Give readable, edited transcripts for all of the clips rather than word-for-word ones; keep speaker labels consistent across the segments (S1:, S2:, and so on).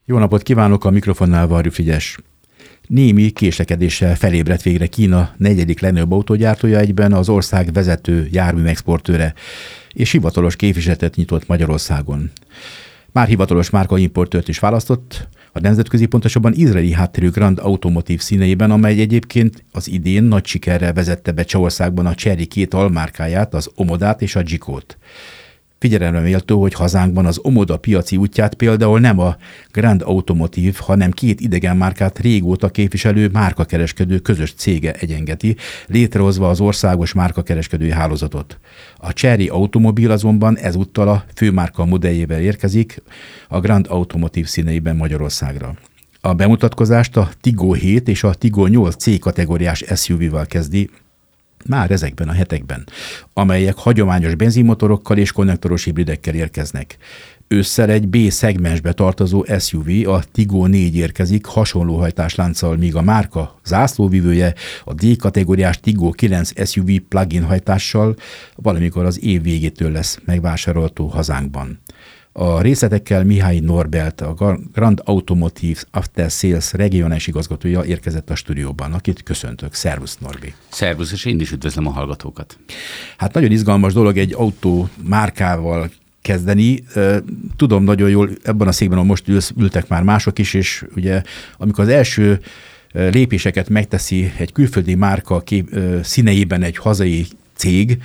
S1: Jó napot kívánok, a mikrofonnál Varjú Frigyes. Némi késlekedéssel felébredt végre Kína negyedik legnagyobb autógyártója, egyben az ország vezető járműexportőre, és hivatalos képviseletet nyitott Magyarországon. Már hivatalos márkaimportőrt is választott, a nemzetközi, pontosabban izraeli hátterű Grand Automotive színeiben, amely egyébként az idén nagy sikerrel vezette be Csehországban a Chery két almárkáját, az Omodát és a Jeepot. Figyelemre méltó, hogy hazánkban az Omoda piaci útját például nem a Grand Automotive, hanem két idegen márkát régóta képviselő márkakereskedő közös cége egyengeti, létrehozva az országos márkakereskedői hálózatot. A Chery automobil azonban ezúttal a főmárka modelljével érkezik a Grand Automotive színeiben Magyarországra. A bemutatkozást a Tiggo 7 és a Tiggo 8 C kategóriás SUV-val kezdi már ezekben a hetekben, amelyek hagyományos benzinmotorokkal és konnektoros hibridekkel érkeznek. Ősszel egy B-szegmensbe tartozó SUV, a Tiggo 4 érkezik hasonló hajtáslánccal, míg a márka zászlóvivője a D-kategóriás Tiggo 9 SUV plug-in hajtással valamikor az év végétől lesz megvásárolható hazánkban. A részletekkel Mihály Norbert, a Grand Automotive After Sales regionális igazgatója érkezett a stúdióban, akit köszöntök. Szervusz, Norbi!
S2: Szervusz, és én is üdvözlöm a hallgatókat.
S1: Hát nagyon izgalmas dolog egy autó márkával kezdeni. Tudom nagyon jól, ebben a székben, ahol most ültek már mások is, és ugye amikor az első lépéseket megteszi egy külföldi márka színeiben egy hazai cég,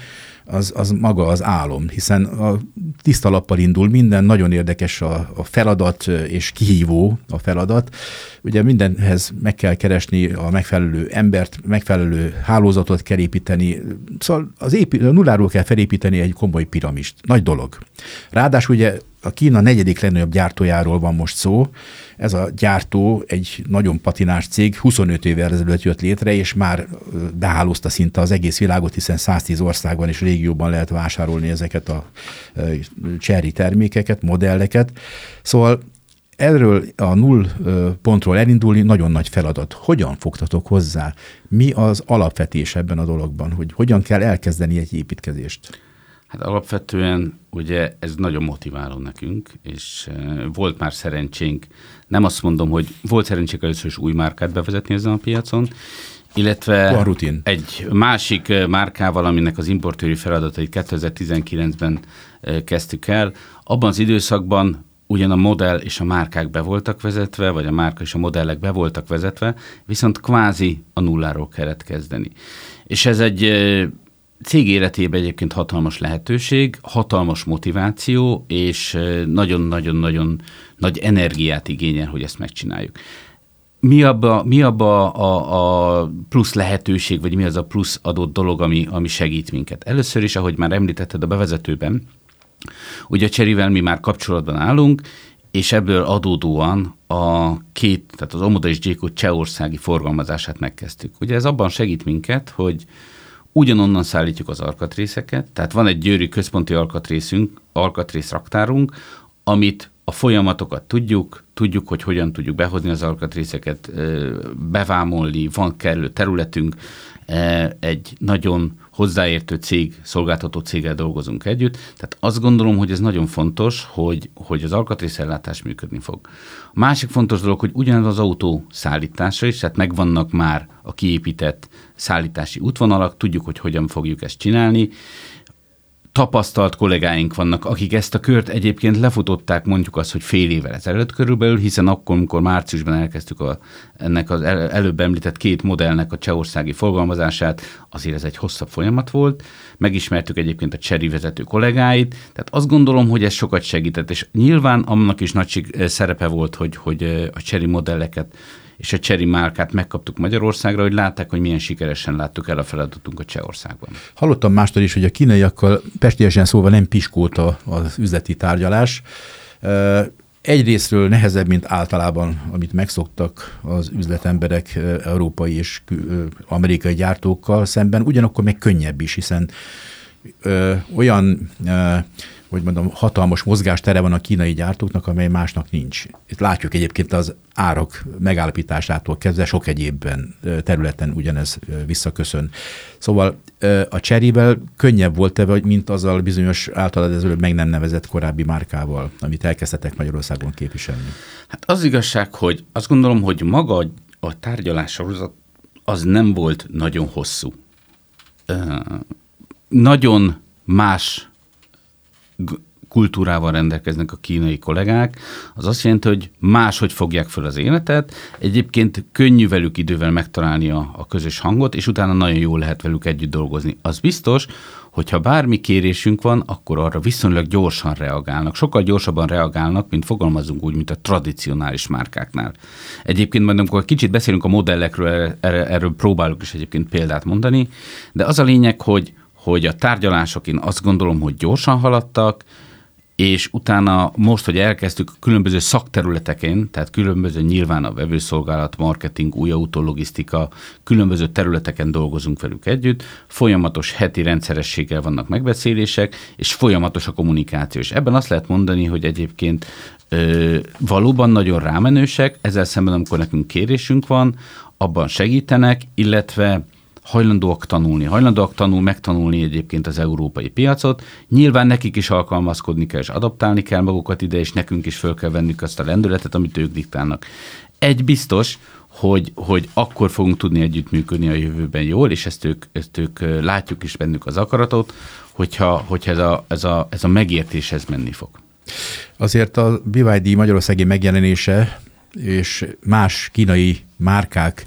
S1: az maga az álom, hiszen a tiszta lappal indul minden, nagyon érdekes a feladat, és kihívó a feladat. Ugye mindenhez meg kell keresni a megfelelő embert, megfelelő hálózatot kell építeni, szóval a nulláról kell felépíteni egy komoly piramist. Nagy dolog. Ráadásul ugye a Kína negyedik legnagyobb gyártójáról van most szó. Ez a gyártó egy nagyon patinás cég, 25 évvel ezelőtt jött létre, és már behálózta szinte az egész világot, hiszen 110 országban és régióban lehet vásárolni ezeket a Chery termékeket, modelleket. Szóval erről a null pontról elindulni nagyon nagy feladat. Hogyan fogtatok hozzá? Mi az alapvetés ebben a dologban, hogy hogyan kell elkezdeni egy építkezést?
S2: Hát alapvetően ugye ez nagyon motiváló nekünk, és volt már szerencsénk, nem azt mondom, hogy volt szerencsénk először is új márkát bevezetni ezen a piacon, illetve egy másik márkával, aminek az importőri feladatait 2019-ben kezdtük el. Abban az időszakban ugyan a modell és a márkák be voltak vezetve, vagy a márka és a modellek be voltak vezetve, viszont kvázi a nulláról kellett kezdeni. És ez egy cég életében egyébként hatalmas lehetőség, hatalmas motiváció, és nagyon-nagyon-nagyon nagy energiát igényel, hogy ezt megcsináljuk. Mi abba a plusz lehetőség, vagy mi az a plusz adott dolog, ami segít minket? Először is, ahogy már említetted a bevezetőben, ugye a Cheryvel mi már kapcsolatban állunk, és ebből adódóan tehát az Omoda és Jeepot csehországi forgalmazását megkezdtük. Ugye ez abban segít minket, hogy ugyanonnan szállítjuk az alkatrészeket, tehát van egy győri központi alkatrészraktárunk, amit a folyamatokat tudjuk, hogy hogyan tudjuk behozni az alkatrészeket, bevámolni, van kellő területünk, egy nagyon hozzáértő cég, szolgáltató céggel dolgozunk együtt. Tehát azt gondolom, hogy ez nagyon fontos, hogy az alkatrészellátás működni fog. A másik fontos dolog, hogy ugyanaz az autó szállítása is, tehát megvannak már a kiépített szállítási útvonalak, tudjuk, hogy hogyan fogjuk ezt csinálni. Tapasztalt kollégáink vannak, akik ezt a kört egyébként lefutották, mondjuk azt, hogy fél évvel ezelőtt körülbelül, hiszen akkor, amikor márciusban elkezdtük ennek az előbb említett két modellnek a csehországi forgalmazását, azért ez egy hosszabb folyamat volt. Megismertük egyébként a Chery vezető kollégáit, tehát azt gondolom, hogy ez sokat segített, és nyilván annak is nagy szerepe volt, hogy a Chery modelleket és a Chery márkát megkaptuk Magyarországra, hogy látták, hogy milyen sikeresen láttuk el a feladatunkat Csehországban.
S1: Hallottam mástól is, hogy a kínaiakkal pestélyesen szólva nem piskóta az üzleti tárgyalás. Egyrésztről nehezebb, mint általában, amit megszoktak az üzletemberek európai és amerikai gyártókkal szemben, ugyanakkor meg könnyebb is, hiszen olyan hogy mondom, hatalmas mozgástere van a kínai gyártóknak, amely másnak nincs. Itt látjuk egyébként az árak megállapításától kezdve sok egyébben területen ugyanez visszaköszön. Szóval a Cheryvel könnyebb volt-e, mint azzal bizonyos általad ezelőtt meg nem nevezett korábbi márkával, amit elkezdtetek Magyarországon képviselni?
S2: Hát az igazság, hogy azt gondolom, hogy maga a tárgyalássorozat az nem volt nagyon hosszú. Nagyon más kultúrával rendelkeznek a kínai kollégák, az azt jelenti, hogy máshogy fogják föl az életet, egyébként könnyű velük idővel megtalálni a közös hangot, és utána nagyon jól lehet velük együtt dolgozni. Az biztos, hogyha bármi kérésünk van, akkor arra viszonylag gyorsan reagálnak. Sokkal gyorsabban reagálnak, mint fogalmazunk úgy, mint a tradicionális márkáknál. Egyébként majd amikor kicsit beszélünk a modellekről, erről próbálok is egyébként példát mondani, de az a lényeg, hogy a tárgyalások én azt gondolom, hogy gyorsan haladtak, és utána most, hogy elkezdtük különböző szakterületeken, tehát különböző nyilván a vevőszolgálat, marketing, új autó-logisztika, különböző területeken dolgozunk velük együtt, folyamatos heti rendszerességgel vannak megbeszélések, és folyamatos a kommunikáció. És ebben azt lehet mondani, hogy egyébként valóban nagyon rámenősek, ezzel szemben, amikor nekünk kérésünk van, abban segítenek, illetve hajlandóak megtanulni egyébként az európai piacot. Nyilván nekik is alkalmazkodni kell, és adaptálni kell magukat ide, és nekünk is föl kell vennünk azt a lendületet, amit ők diktálnak. Egy biztos, hogy akkor fogunk tudni együttműködni a jövőben jól, és ezt ők látjuk is bennük az akaratot, hogyha ez a megértéshez menni fog.
S1: Azért a BYD magyarországi megjelenése és más kínai márkák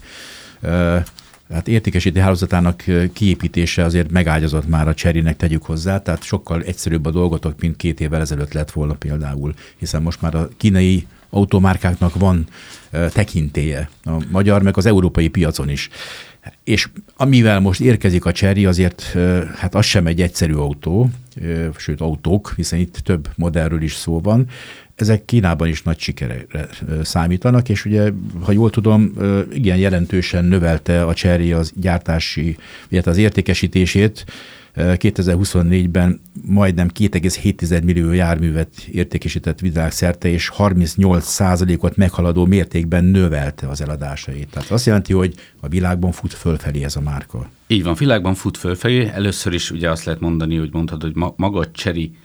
S1: hát értékesítő hálózatának kiépítése azért megágyazott már a Cherynek, tegyük hozzá, tehát sokkal egyszerűbb a dolgotok, mint 2 évvel ezelőtt lett volna például, hiszen most már a kínai automárkáknak van tekintélye, a magyar meg az európai piacon is. És amivel most érkezik a Chery, azért hát az sem egy egyszerű autó, sőt autók, hiszen itt több modellről is szó van. Ezek Kínában is nagy sikerre számítanak, és ugye, ha jól tudom, igen jelentősen növelte a Chery az gyártási, illetve az értékesítését. 2024-ben majdnem 2,7 millió járművet értékesített világszerte, és 38%-ot meghaladó mértékben növelte az eladásait. Tehát azt jelenti, hogy a világban fut fölfelé ez a márka.
S2: Így van, világban fut fölfelé. Először is ugye azt lehet mondani, hogy mondhatod, hogy maga a Chery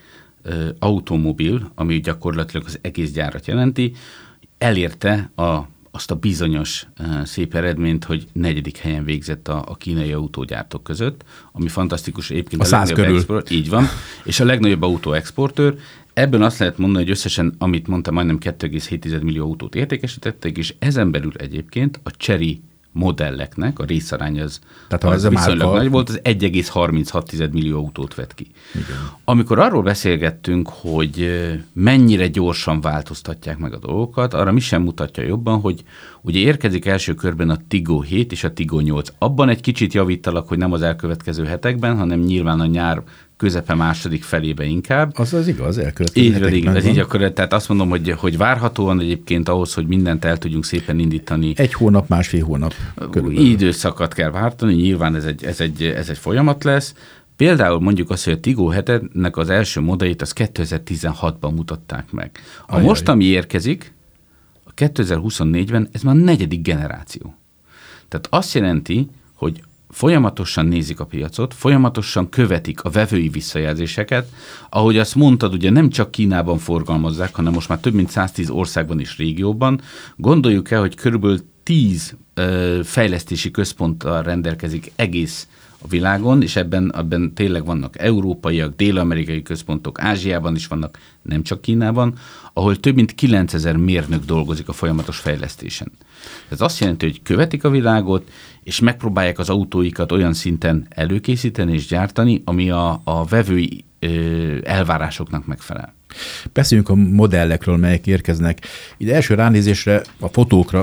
S2: automobil, ami gyakorlatilag az egész gyárat jelenti, elérte azt a bizonyos szép eredményt, hogy 4. helyen végzett a kínai autógyártók között, ami fantasztikus egyébként.
S1: A 100 körül.
S2: Így van, és a legnagyobb autóexportőr. Ebben azt lehet mondani, hogy összesen, amit mondtam, majdnem 2,7 millió autót értékesítettek, és ezen belül egyébként a Chery modelleknek a részarány az viszonylag nagy volt, az 1,36 millió autót vett ki. Igen. Amikor arról beszélgettünk, hogy mennyire gyorsan változtatják meg a dolgokat, arra mi sem mutatja jobban, hogy ugye érkezik első körben a Tiggo 7 és a Tiggo 8. Abban egy kicsit javítalak, hogy nem az elkövetkező hetekben, hanem nyilván a nyár közepe második felébe inkább.
S1: Az igaz, elkövetkező hetekben.
S2: Ez így akkor, tehát azt mondom, hogy várhatóan egyébként ahhoz, hogy mindent el tudjunk szépen indítani.
S1: 1 hónap, 1,5 hónap körülbelül.
S2: Időszakat kell váltani, nyilván ez egy folyamat lesz. Például mondjuk azt, hogy a Tiggo 7-nek az első modelljét az 2016-ban mutatták meg. A most, ami érkezik, a 2024-ben ez már 4. generáció. Tehát azt jelenti, hogy folyamatosan nézik a piacot, folyamatosan követik a vevői visszajelzéseket. Ahogy azt mondtad, ugye nem csak Kínában forgalmazzák, hanem most már több mint 110 országban és régióban. Gondoljuk el, hogy körülbelül 10 fejlesztési központtal rendelkezik egész a világon, és ebben tényleg vannak európaiak, dél-amerikai központok, Ázsiában is vannak, nem csak Kínában, ahol több mint 9000 mérnök dolgozik a folyamatos fejlesztésen. Ez azt jelenti, hogy követik a világot, és megpróbálják az autóikat olyan szinten előkészíteni és gyártani, ami a vevői elvárásoknak megfelel.
S1: Beszéljünk a modellekről, melyek érkeznek. Ide első ránézésre, a fotókra,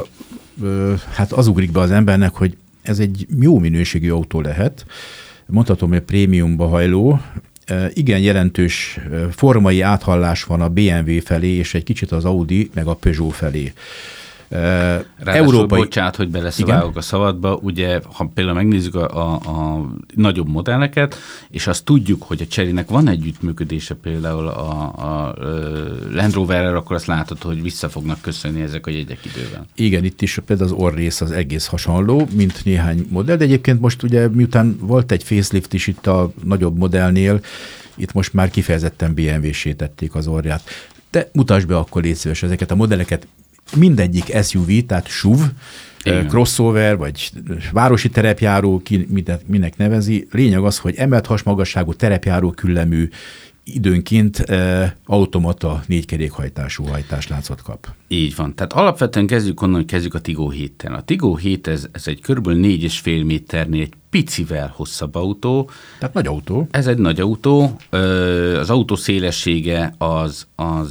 S1: hát az ugrik be az embernek, hogy ez egy jó minőségű autó lehet. Mondhatom, hogy prémiumba hajló. Igen jelentős formai áthallás van a BMW felé, és egy kicsit az Audi, meg a Peugeot felé.
S2: Európai... Bocsánat, hogy beleszabálok a szabadba, ugye, ha például megnézzük a nagyobb modelleket, és azt tudjuk, hogy a Cherynek van együttműködése például a Land Roverrel, akkor azt látod, hogy vissza fognak köszönni ezek a jegyek idővel.
S1: Igen, itt is például az orrész az egész hasonló, mint néhány modell, de egyébként most ugye miután volt egy facelift is itt a nagyobb modellnél, itt most már kifejezetten BMW-sé tették az orrját. De mutasd be akkor légy szíves ezeket a modelleket, mindegyik SUV, tehát SUV, crossover, vagy városi terepjáró, minek nevezi. Lényeg az, hogy emelt hasmagasságú terepjáró küllemű, időnként automata 4-kerékhajtású hajtásláncot kap.
S2: Így van. Tehát alapvetően kezdjük onnan, hogy kezdjük a Tiggo 7-tel. A Tiggo 7 ez egy kb. 4,5 méternél egy picivel hosszabb autó.
S1: Tehát nagy autó.
S2: Ez egy nagy autó. Az autó szélessége az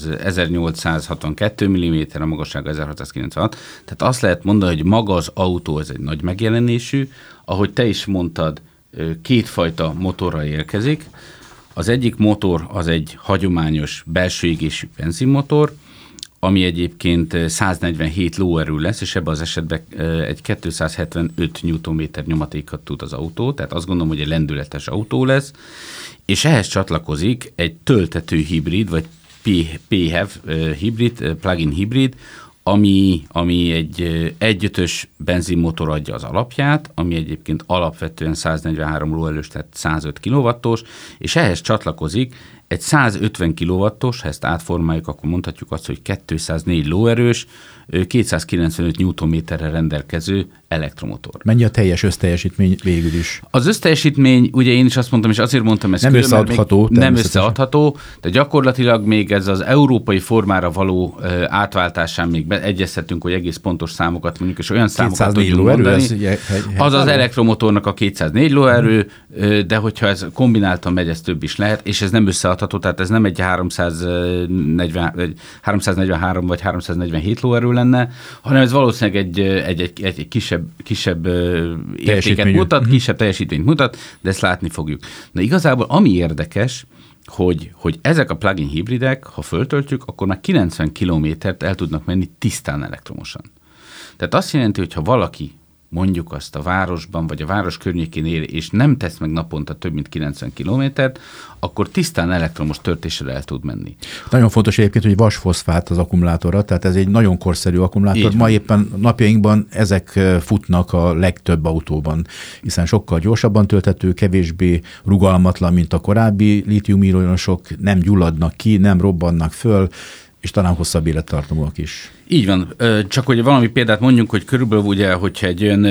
S2: 1862 mm, a magassága 1696. Tehát azt lehet mondani, hogy maga az autó ez egy nagy megjelenésű. Ahogy te is mondtad, kétfajta motorral érkezik. Az egyik motor az egy hagyományos belső égésű benzinmotor, ami egyébként 147 lóerő lesz, és ebben az esetben egy 275 Nm nyomatékat tud az autó, tehát azt gondolom, hogy egy lendületes autó lesz, és ehhez csatlakozik egy töltető hibrid, vagy PHEV hibrid, plug-in hibrid, ami egy 1.5-ös benzinmotor adja az alapját, ami egyébként alapvetően 143 lóerős, tehát 105 kW-os, és ehhez csatlakozik egy 150 kW-os, ha ezt átformáljuk, akkor mondhatjuk azt, hogy 204 lóerős, 295 Nm-re rendelkező elektromotor.
S1: Mennyi a teljes összteljesítmény végül is?
S2: Az összteljesítmény, ugye én is azt mondtam, és azért mondtam ezt
S1: nem összeadható.
S2: Nem összeadható, de gyakorlatilag még ez az európai formára való átváltásán még egyeztetünk, hogy egész pontos számokat mondjuk, és olyan számokat tudjunk mondani. Az elektromotornak a 204 lóerő, de hogyha ez kombináltan megy, ez több is lehet, és ez nem összeadható, tehát ez nem egy 343 vagy 347 lóerő lenne, hanem ez valószínűleg egy kisebb értéket mutat, kisebb teljesítményt mutat, de ezt látni fogjuk. Na igazából ami érdekes, hogy ezek a plug-in hibridek, ha föltöltjük, akkor már 90 kilométert el tudnak menni tisztán elektromosan. Tehát azt jelenti, hogy ha valaki mondjuk azt a városban, vagy a város környékén él, és nem tesz meg naponta több mint 90 kilométert, akkor tisztán elektromos töltésre el tud menni.
S1: Nagyon fontos egyébként, hogy vasfoszfát az akkumulátorra, tehát ez egy nagyon korszerű akkumulátor. Ma éppen napjainkban ezek futnak a legtöbb autóban, hiszen sokkal gyorsabban tölthető, kevésbé rugalmatlan, mint a korábbi lítium-ionosok, nem gyulladnak ki, nem robbannak föl, és talán hosszabb élettartamúak is.
S2: Így van. Csak hogy valami példát mondjunk, hogy körülbelül ugye, hogyha egy olyan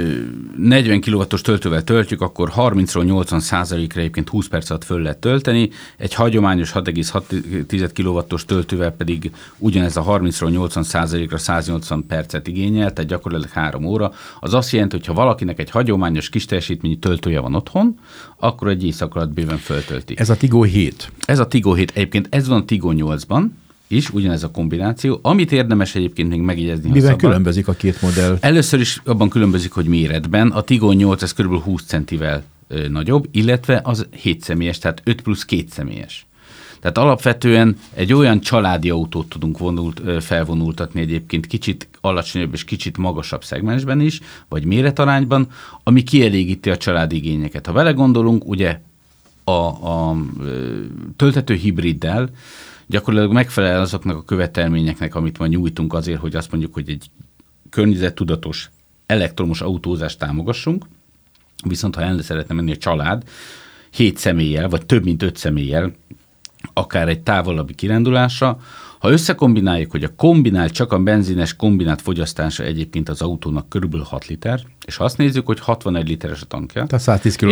S2: 40 kW-os töltővel töltjük, akkor 30-ról 80%-ra egyébként 20 perc alatt föl lehet tölteni, egy hagyományos 6,6 kW-os töltővel pedig ugyanez a 30-ról 80%-ra 180 percet igényel, tehát gyakorlatilag 3 óra. Az azt jelenti, hogy ha valakinek egy hagyományos kis teljesítményű töltője van otthon, akkor egy éjszak alatt bőven föltölti.
S1: Ez a Tiggo 7.
S2: Ez a Tiggo 7. Egyébként ez van a Tiggo 8-ban, is, ugyanez a kombináció, amit érdemes egyébként még megjegyezni.
S1: Miben különbözik a két modell?
S2: Először is abban különbözik, hogy méretben. A Tiggo 8 ez kb. 20 centivel nagyobb, illetve az 7 személyes, tehát 5 plusz 2 személyes. Tehát alapvetően egy olyan családi autót tudunk felvonultatni egyébként kicsit alacsonyabb és kicsit magasabb szegmensben is, vagy méretarányban, ami kielégíti a családi igényeket. Ha vele gondolunk, ugye a töltető hibriddel gyakorlatilag megfelel azoknak a követelményeknek, amit ma nyújtunk azért, hogy azt mondjuk, hogy egy környezettudatos elektromos autózást támogassunk, viszont ha el szeretne menni a család 7 személlyel, vagy több mint 5 személlyel, akár egy távolabbi kirándulásra, ha összekombináljuk, hogy a kombinált, csak a benzines kombinált fogyasztása egyébként az autónak körülbelül 6 liter, és ha azt nézzük, hogy 61 literes a tankja,
S1: tehát 110 km,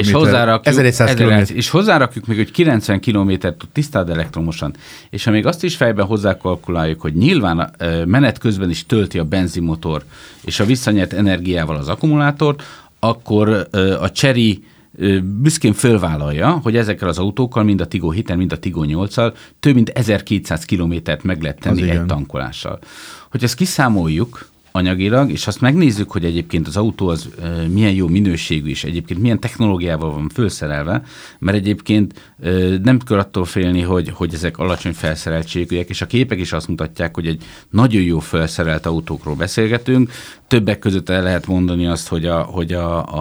S2: és hozzárakjuk még, hogy 90 kilométert tud tisztád elektromosan, és ha még azt is fejben hozzákalkuláljuk, hogy nyilván menet közben is tölti a benzinmotor, és a visszanyert energiával az akkumulátort, akkor a Chery büszkén fölvállalja, hogy ezekkel az autókkal, mind a Tiggo 7-tel, mind a Tiggo 8-al több mint 1200 kilométert meg lehet tenni egy tankolással. Hogy ezt kiszámoljuk, anyagilag, és azt megnézzük, hogy egyébként az autó az milyen jó minőségű, és egyébként milyen technológiával van felszerelve, mert egyébként nem kell attól félni, hogy ezek alacsony felszereltségűek, és a képek is azt mutatják, hogy egy nagyon jó felszerelt autókról beszélgetünk. Többek között el lehet mondani azt, hogy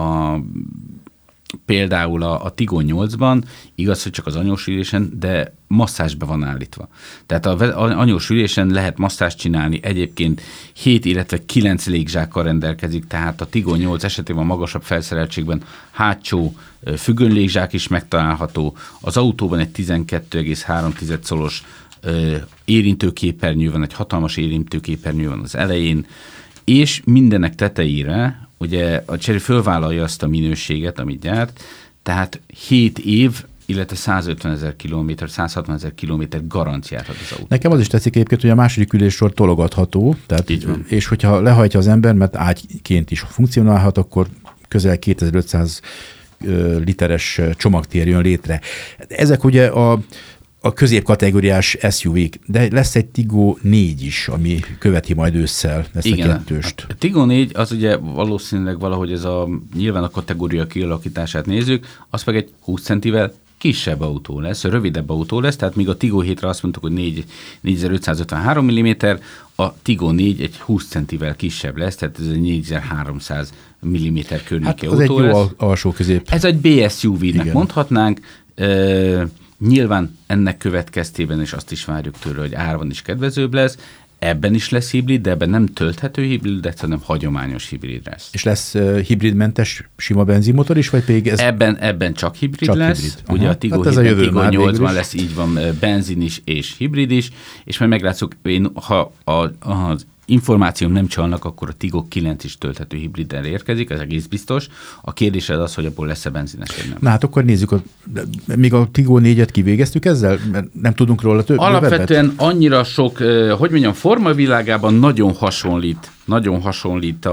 S2: például a Tiggo 8-ban, igaz, hogy csak az anyós ülésen, de masszázsba van állítva. Tehát az anyós ülésen lehet masszást csinálni, egyébként 7, illetve 9 légzsákkal rendelkezik, tehát a Tiggo 8 esetében a magasabb felszereltségben hátsó függöny légzsák is megtalálható. Az autóban egy 12,3 szolos érintőképernyő van, egy hatalmas érintőképernyő van az elején, és mindenek tetejére ugye a Chery fölvállalja azt a minőséget, amit gyárt, tehát 7 év, illetve 150 000 kilométer, 160 000 kilométer garanciát ad az autó.
S1: Nekem az is tetszik egyébként, hogy a második üléssor tologatható, tehát, és hogyha lehajtja az ember, mert ágyként is funkcionálhat, akkor közel 2500 literes csomagtér jön létre. Ezek ugye a középkategóriás SUV-k, de lesz egy Tiggo 4 is, ami követi majd ősszel ezt a kettőst.
S2: A Tiggo 4 az ugye valószínűleg valahogy nyilván a kategória kialakítását nézzük, az meg egy 20 centivel kisebb autó lesz, rövidebb autó lesz, tehát míg a Tiggo 7-re azt mondtuk, hogy 4553 mm, a Tiggo 4 egy 20 centivel kisebb lesz, tehát ez egy 4300 mm környéki autó
S1: lesz. Ez egy
S2: jó
S1: alsó közép.
S2: Ez egy BSUV-nek mondhatnánk. Nyilván ennek következtében is azt is várjuk tőle, hogy árban is kedvezőbb lesz. Ebben is lesz hibrid, de ebben nem tölthető hibrid, hanem hagyományos hibrid lesz.
S1: És lesz hibridmentes sima benzinmotor is, vagy pedig ez?
S2: Ebben csak hibrid lesz. Ugye a Tiggo 8-ban lesz, így van, benzin is és hibrid is, és majd meglátszok, ha az információm nem csalnak, akkor a Tiggo 9 is tölthető hibriddel érkezik, ez egész biztos. A kérdés az, hogy abból lesz-e benzines, vagy nem.
S1: Na hát akkor nézzük, még a Tiggo 4-et kivégeztük ezzel? Mert nem tudunk róla
S2: alapvetően annyira sok, hogy mondjam, formavilágában nagyon hasonlít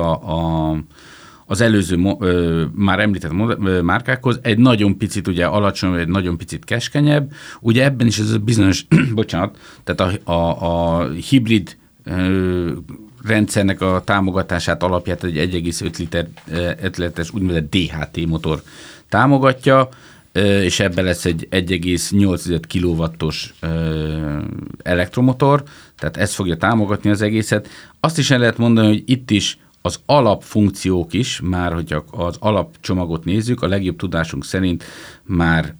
S2: az előző már említett márkákhoz, egy nagyon picit ugye alacsony, egy nagyon picit keskenyebb. Ugye ebben is ez a bizonyos, bocsánat, tehát a hibrid rendszernek a támogatását alapját egy 1,5 literes úgynevezett DHT motor támogatja, és ebben lesz egy 1,8 kW-os elektromotor, tehát ez fogja támogatni az egészet. Azt is el lehet mondani, hogy itt is az alapfunkciók is, már hogy az alapcsomagot nézzük, a legjobb tudásunk szerint már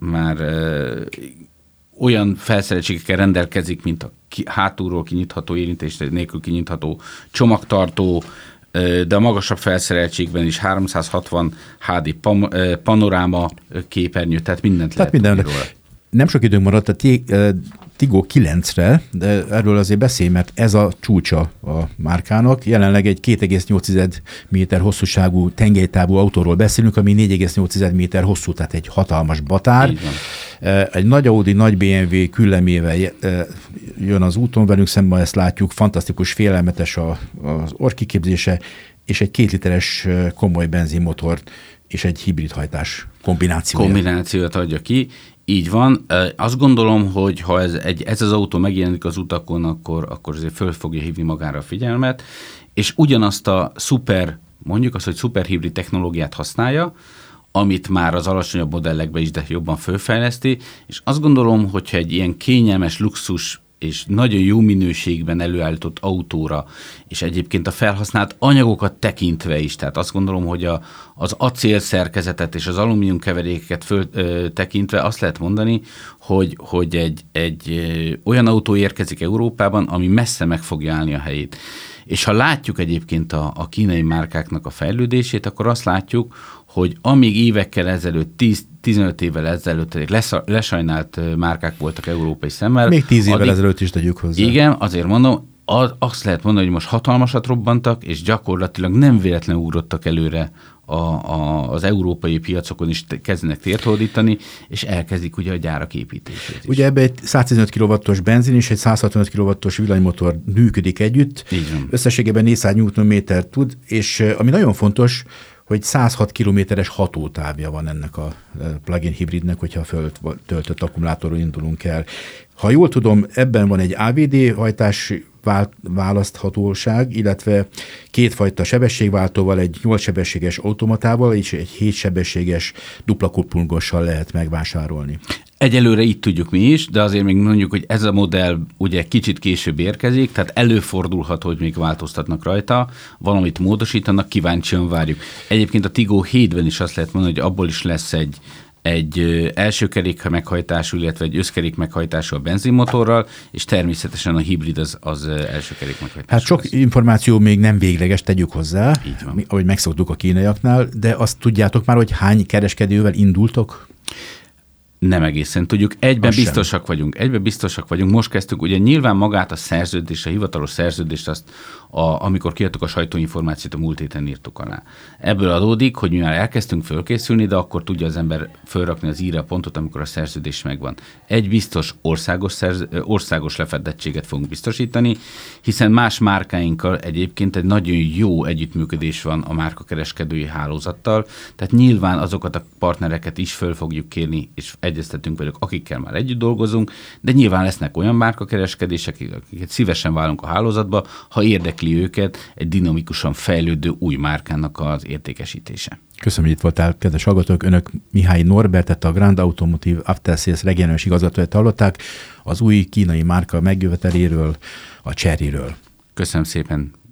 S2: olyan felszereltségekkel rendelkezik, mint a hátulról kinyitható, érintés nélkül kinyitható csomagtartó, de a magasabb felszereltségben is 360 HD panoráma képernyő, tehát mindent lehet tudni róla.
S1: Nem sok időnk maradt a Tiggo 9-re, de erről azért beszélj, mert ez a csúcsa a márkának. Jelenleg egy 2,8 méter hosszúságú tengelytávú autóról beszélünk, ami 4,8 méter hosszú, tehát egy hatalmas batár. Egy nagy Audi, nagy BMW küllemével jön az úton, velünk szemben ezt látjuk, fantasztikus, félelmetes az orrkiképzése, és egy 2 literes komoly benzinmotor és egy hibridhajtás
S2: kombinációt adja ki. Így van. Azt gondolom, hogy ha ez az autó megjelenik az utakon, akkor azért föl fogja hívni magára a figyelmet, és ugyanazt a mondjuk azt, hogy szuperhibrid technológiát használja, amit már az alacsonyabb modellekben is, de jobban fölfejleszti, és azt gondolom, hogyha egy ilyen kényelmes, luxus és nagyon jó minőségben előállított autóra, és egyébként a felhasznált anyagokat tekintve is, tehát azt gondolom, hogy az acél szerkezetet és az alumínium keveréket tekintve azt lehet mondani, hogy egy olyan autó érkezik Európában, ami messze meg fogja állni a helyét. És ha látjuk egyébként a kínai márkáknak a fejlődését, akkor azt látjuk, hogy amíg évekkel ezelőtt, 10-15 évvel ezelőtt lesajnált márkák voltak európai szemmel.
S1: Még 10 évvel ezelőtt is tegyük hozzá.
S2: Igen, azért mondom, azt lehet mondani, hogy most hatalmasat robbantak, és gyakorlatilag nem véletlenül ugrottak előre az európai piacokon is kezdenek tért hódítani, és elkezdik ugye a gyárak építését is.
S1: Ugye ebbe egy 115 kW-os benzin és egy 165 kW-os villanymotor működik együtt. Összességében 400 Nm tud, és ami nagyon fontos, hogy 106 kilométeres hatótávja van ennek a plug-in hibridnek, hogyha föltöltött akkumulátorról indulunk el. Ha jól tudom, ebben van egy AVD hajtás választhatóság, illetve kétfajta sebességváltóval, egy 8 sebességes automatával és egy 7 sebességes dupla kuppungossal lehet megvásárolni.
S2: Egyelőre így tudjuk mi is, de azért még mondjuk, hogy ez a modell ugye kicsit később érkezik, tehát előfordulhat, hogy még változtatnak rajta, valamit módosítanak, kíváncsian várjuk. Egyébként a Tiggo 7-ben is azt lehet mondani, hogy abból is lesz egy első kerék meghajtású, illetve egy összkerék meghajtású a benzinmotorral, és természetesen a hibrid az első kerék meghajtású.
S1: Hát sok információ még nem végleges, tegyük hozzá, ahogy megszoktuk a kínaiaknál, de azt tudjátok már, hogy hány kereskedővel indultok?
S2: Nem egészen tudjuk. Egyben biztosak vagyunk. Most kezdtük, ugye nyilván magát a szerződést, a hivatalos szerződést, azt amikor kiadtuk a sajtóinformációt, a múlt héten írtuk alá. Ebből adódik, hogy mi már elkezdtünk fölkészülni, de akkor tudja az ember fölrakni az i-re a pontot, amikor a szerződés megvan. Egy biztos országos lefedettséget fogunk biztosítani, hiszen más márkáinkkal egyébként egy nagyon jó együttműködés van a márkakereskedői hálózattal, tehát nyilván azokat a partnereket is föl fogjuk kérni, és egyeztetünk velük, akikkel már együtt dolgozunk, de nyilván lesznek olyan márkakereskedések, akiket szívesen válunk a hálózatba, ha érdekli őket egy dinamikusan fejlődő új márkának az értékesítése.
S1: Köszönöm, hogy itt voltál, kedves hallgatók. Önök Mihály Norbertet, a Grand Automotive After Sales regionális igazgatóját hallották az új kínai márka megjöveteléről, a Cheryről.
S2: Köszönöm szépen.